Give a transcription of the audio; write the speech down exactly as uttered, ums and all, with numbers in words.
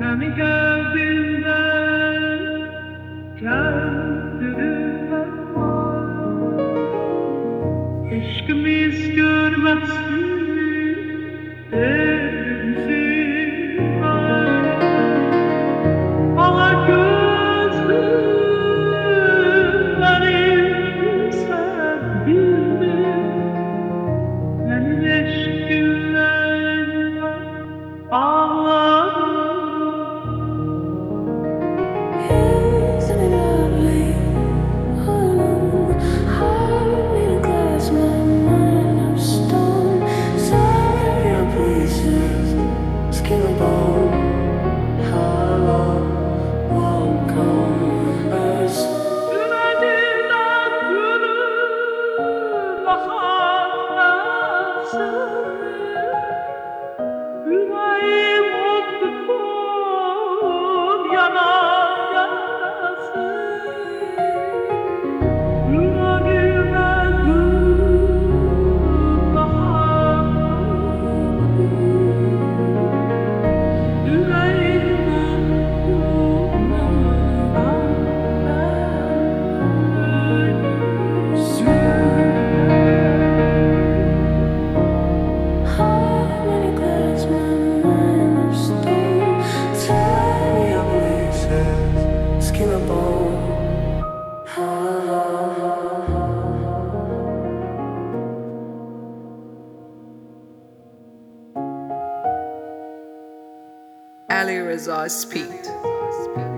Seni geldiğinden kendime var. Eşkimiz görmezsin denizim var. Ala gözlülerim sen bildin. Benim eşkimden ağladım. Isn't it lovely? Oh, heart made of glass, my mind of stone. Sorry, pieces, skin and bone. How long won't come as Güneşin aklını baharsın. Yüreğim otkun yanar yarasın. Yüreğime gül baharsın. Yüreğime gül heart made of glass, my mind of stone. Sorry, pieces, skin and bone. Ali Reza Speed.